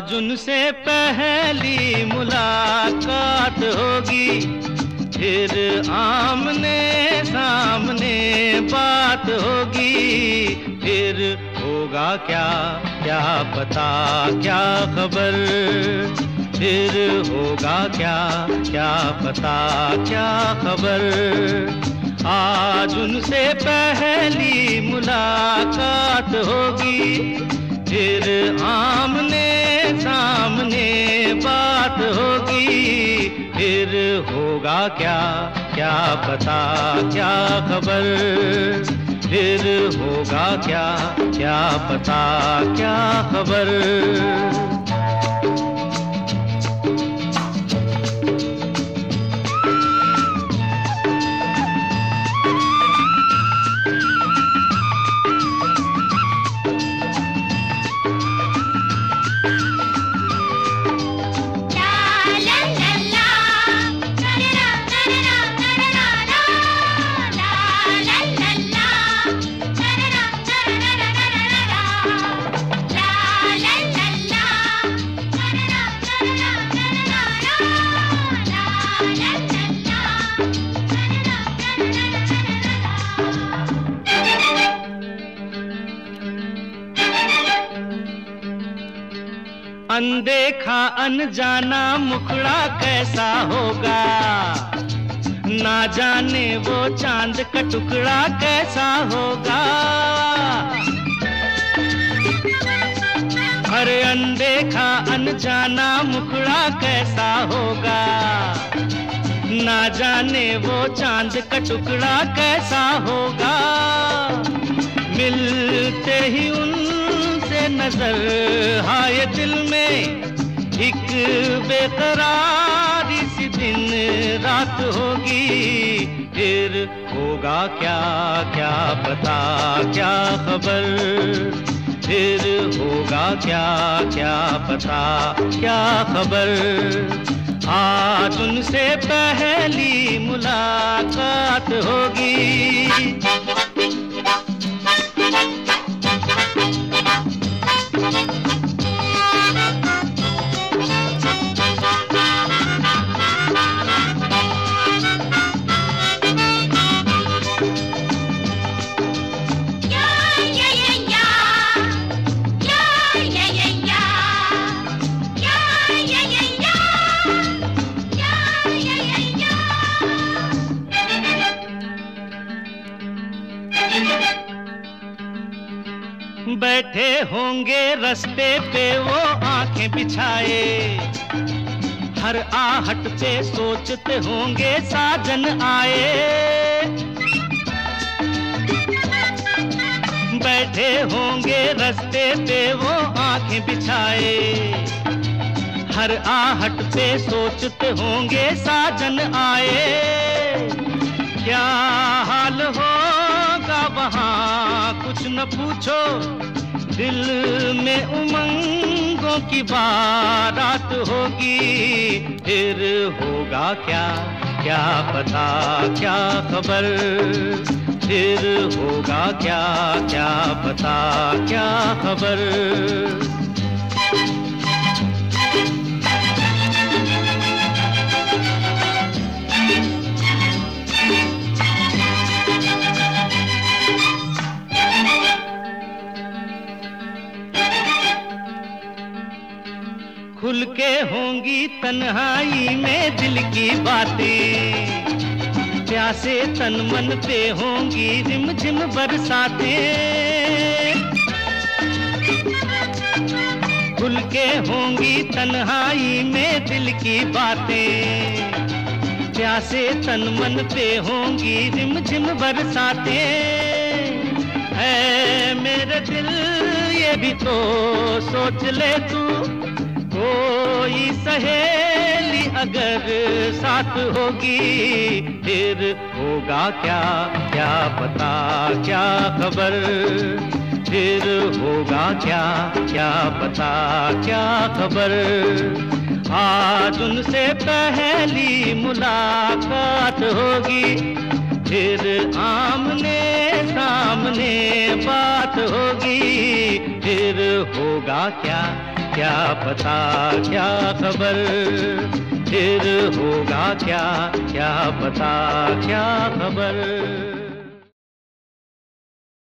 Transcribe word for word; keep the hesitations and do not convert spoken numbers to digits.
आज उनसे पहली मुलाकात होगी, फिर आमने सामने बात होगी। फिर होगा क्या क्या पता क्या खबर, फिर होगा क्या क्या पता क्या खबर। आज उनसे पहली मुलाकात होगी, फिर आमने सामने बात होगी। फिर होगा क्या क्या पता क्या खबर, फिर होगा क्या क्या पता क्या खबर। अनदेखा अनजाना मुखड़ा कैसा होगा, ना जाने वो चांद का टुकड़ा कैसा होगा। अरे अनदेखा अनजाना मुखड़ा कैसा होगा, ना जाने वो चांद का टुकड़ा कैसा होगा। मिलते ही उनसे नजर आए दिल में एक बेकरारी सी दिन रात होगी। फिर होगा क्या क्या पता क्या खबर, फिर होगा क्या क्या पता क्या खबर। आज उनसे पहली मुलाकात होगी। बैठे होंगे रास्ते पे वो आंखें बिछाए, हर आहट पे सोचते होंगे साजन आए। बैठे होंगे रास्ते पे वो आंखें बिछाए, हर आहट पे सोचते होंगे साजन आए। क्या हाल होगा वहाँ कुछ न पूछो, दिल में उमंगों की बारात होगी। फिर होगा क्या क्या पता क्या खबर, फिर होगा क्या क्या पता क्या खबर। खुल के होंगी तन्हाई में दिल की बातें, प्यासे तन मन पे होंगी रिम झिम बरसातें। खुल के होंगी तन्हाई में दिल की बातें, प्यासे तन मन पे होंगी रिम झिम बरसातें। है मेरे दिल ये भी तो सोच ले तू, कोई सहेली अगर साथ होगी। फिर होगा क्या क्या पता क्या खबर, फिर होगा क्या क्या पता क्या खबर। आज उनसे पहली मुलाकात होगी, फिर आमने सामने बात होगी। फिर होगा क्या क्या पता क्या खबर, फिर होगा क्या क्या पता क्या खबर।